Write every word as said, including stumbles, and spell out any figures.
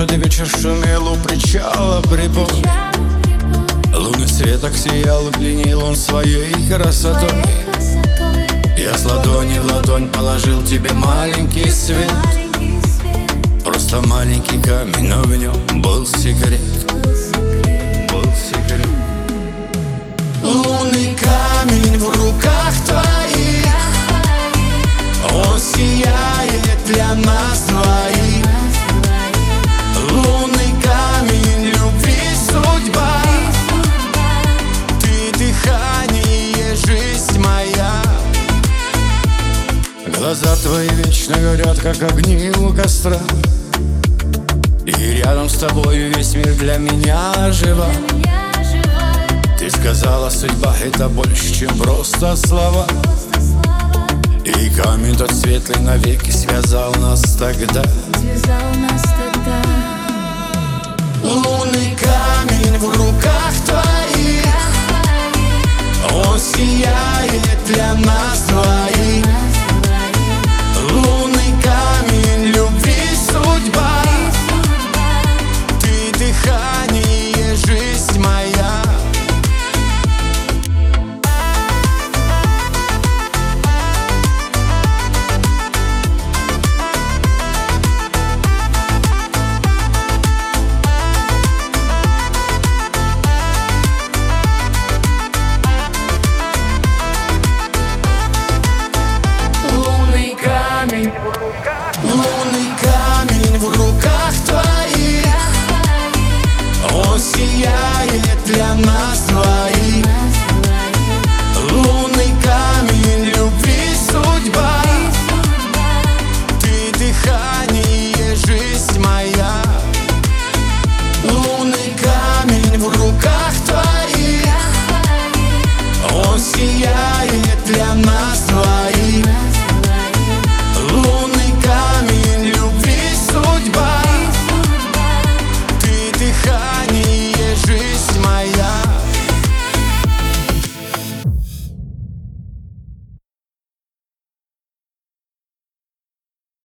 Может, вечер шумел у причала прибой. Лунный свет так сиял, пленил он своей красотой. Я с ладони в ладонь положил тебе маленький свет. Просто маленький камень, но в нем был секрет. Был секрет. Лунный камень в руках твоих, он сияет для нас двоих. Лунный камень, любви судьба, ты дыхание, жизнь моя. Глаза твои вечно горят, как огни у костра, и рядом с тобой весь мир для меня жива. Ты сказала, судьба — это больше, чем просто слова. И камень тот светлый навеки связал нас тогда. Лунный камень в руках твоих, он сияет для нас